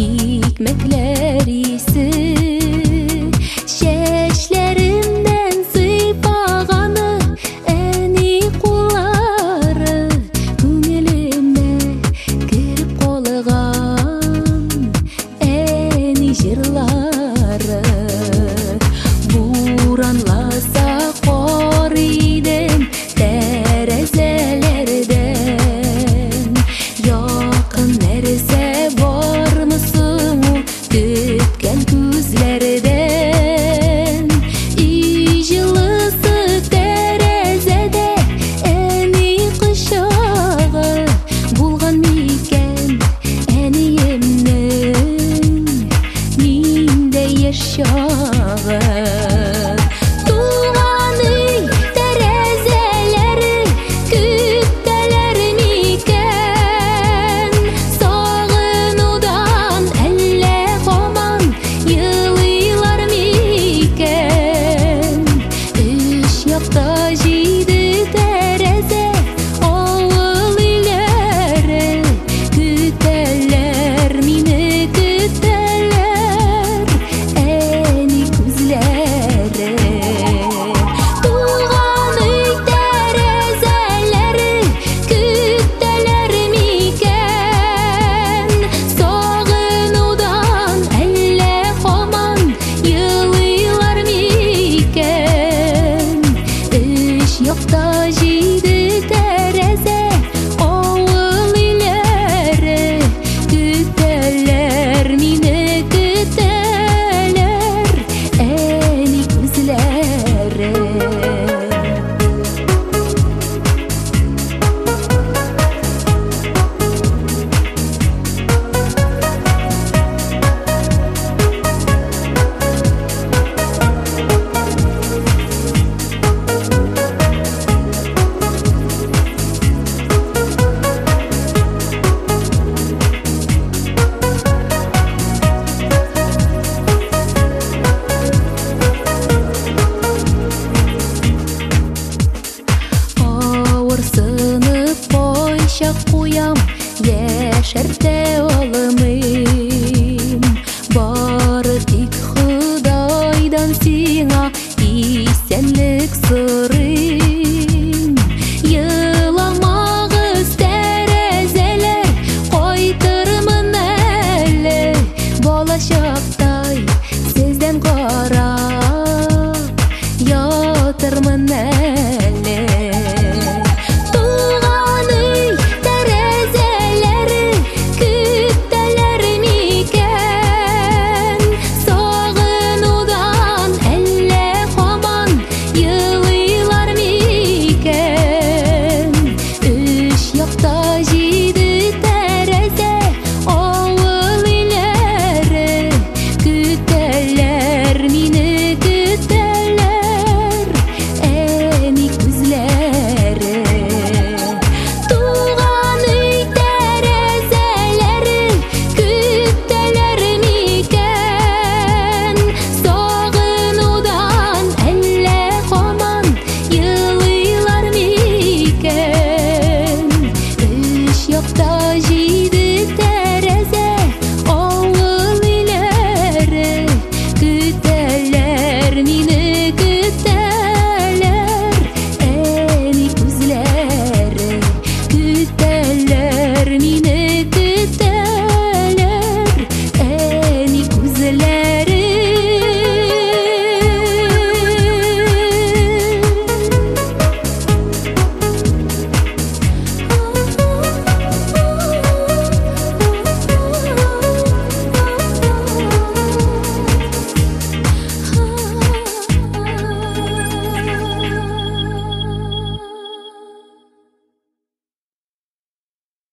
hikmetler isi şeşlerimden sıйпағаны әни қолары көңіліме кіріп қолыған әни жырлары буранласа қориден тәрәзәлерден якын нәрсә бармысың көткән күзләрдән ижылысы тәрәзәдә әни кочагы булган микән әниемнең миндә яшь чагы Yokta jiydi tәрәзә авыл иләре көтәләр мине көтәләр әни күзләре Куям яшәртә алымым бары тик Худайдан сиңа исәнлек сорыйм еламагыз тәрәзәләр кайтырмын әле балачак